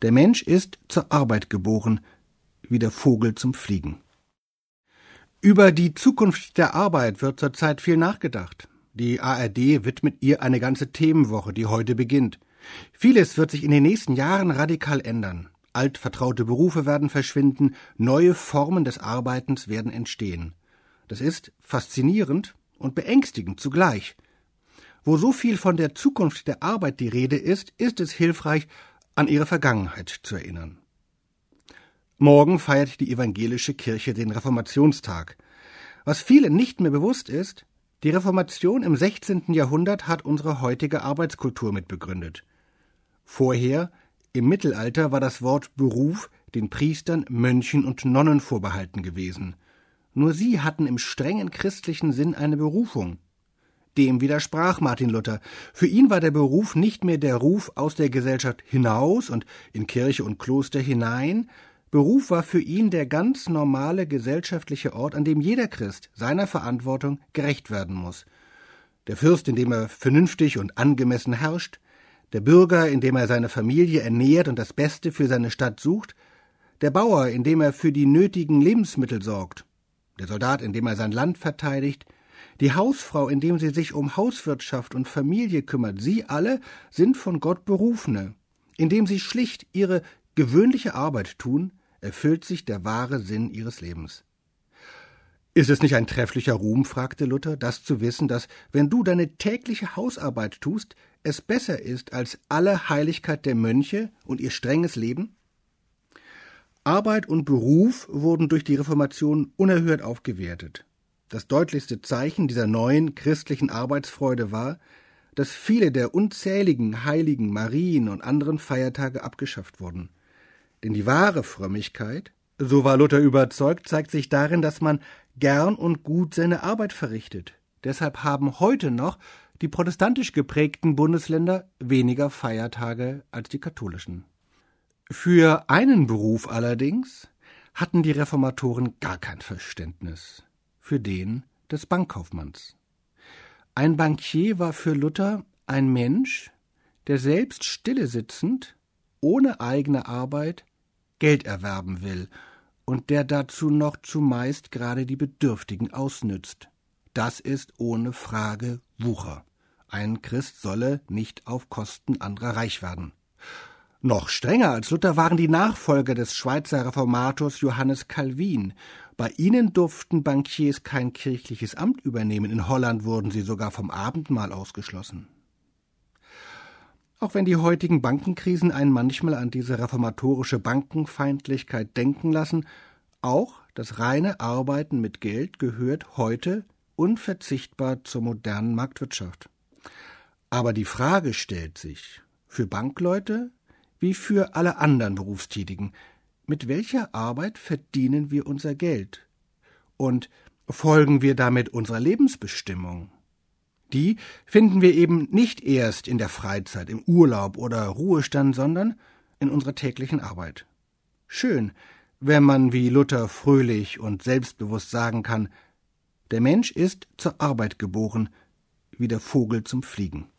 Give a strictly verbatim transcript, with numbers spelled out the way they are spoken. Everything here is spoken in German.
Der Mensch ist zur Arbeit geboren, wie der Vogel zum Fliegen. Über die Zukunft der Arbeit wird zurzeit viel nachgedacht. Die A R D widmet ihr eine ganze Themenwoche, die heute beginnt. Vieles wird sich in den nächsten Jahren radikal ändern. Altvertraute Berufe werden verschwinden, neue Formen des Arbeitens werden entstehen. Das ist faszinierend und beängstigend zugleich. Wo so viel von der Zukunft der Arbeit die Rede ist, ist es hilfreich, an ihre Vergangenheit zu erinnern. Morgen feiert die evangelische Kirche den Reformationstag. Was vielen nicht mehr bewusst ist, die Reformation im sechzehnten Jahrhundert hat unsere heutige Arbeitskultur mitbegründet. Vorher, im Mittelalter, war das Wort Beruf den Priestern, Mönchen und Nonnen vorbehalten gewesen. Nur sie hatten im strengen christlichen Sinn eine Berufung. Dem widersprach Martin Luther. Für ihn war der Beruf nicht mehr der Ruf aus der Gesellschaft hinaus und in Kirche und Kloster hinein. Beruf war für ihn der ganz normale gesellschaftliche Ort, an dem jeder Christ seiner Verantwortung gerecht werden muss. Der Fürst, indem er vernünftig und angemessen herrscht, der Bürger, indem er seine Familie ernährt und das Beste für seine Stadt sucht, der Bauer, indem er für die nötigen Lebensmittel sorgt, der Soldat, indem er sein Land verteidigt, die Hausfrau, indem sie sich um Hauswirtschaft und Familie kümmert. Sie alle sind von Gott Berufene. Indem sie schlicht ihre gewöhnliche Arbeit tun, erfüllt sich der wahre Sinn ihres Lebens. Ist es nicht ein trefflicher Ruhm, fragte Luther, das zu wissen, dass, wenn du deine tägliche Hausarbeit tust, es besser ist als alle Heiligkeit der Mönche und ihr strenges Leben? Arbeit und Beruf wurden durch die Reformation unerhört aufgewertet. Das deutlichste Zeichen dieser neuen christlichen Arbeitsfreude war, dass viele der unzähligen heiligen Marien und anderen Feiertage abgeschafft wurden. Denn die wahre Frömmigkeit, so war Luther überzeugt, zeigt sich darin, dass man gern und gut seine Arbeit verrichtet. Deshalb haben heute noch die protestantisch geprägten Bundesländer weniger Feiertage als die katholischen. Für einen Beruf allerdings hatten die Reformatoren gar kein Verständnis, für den des Bankkaufmanns. Ein Bankier war für Luther ein Mensch, der selbst stille sitzend, ohne eigene Arbeit, Geld erwerben will und der dazu noch zumeist gerade die Bedürftigen ausnützt. Das ist ohne Frage Wucher. Ein Christ solle nicht auf Kosten anderer reich werden. Noch strenger als Luther waren die Nachfolger des Schweizer Reformators Johannes Calvin. Bei ihnen durften Bankiers kein kirchliches Amt übernehmen. In Holland wurden sie sogar vom Abendmahl ausgeschlossen. Auch wenn die heutigen Bankenkrisen einen manchmal an diese reformatorische Bankenfeindlichkeit denken lassen, auch das reine Arbeiten mit Geld gehört heute unverzichtbar zur modernen Marktwirtschaft. Aber die Frage stellt sich, für Bankleute wie für alle anderen Berufstätigen, mit welcher Arbeit verdienen wir unser Geld? Und folgen wir damit unserer Lebensbestimmung? Die finden wir eben nicht erst in der Freizeit, im Urlaub oder Ruhestand, sondern in unserer täglichen Arbeit. Schön, wenn man wie Luther fröhlich und selbstbewusst sagen kann, der Mensch ist zur Arbeit geboren, wie der Vogel zum Fliegen.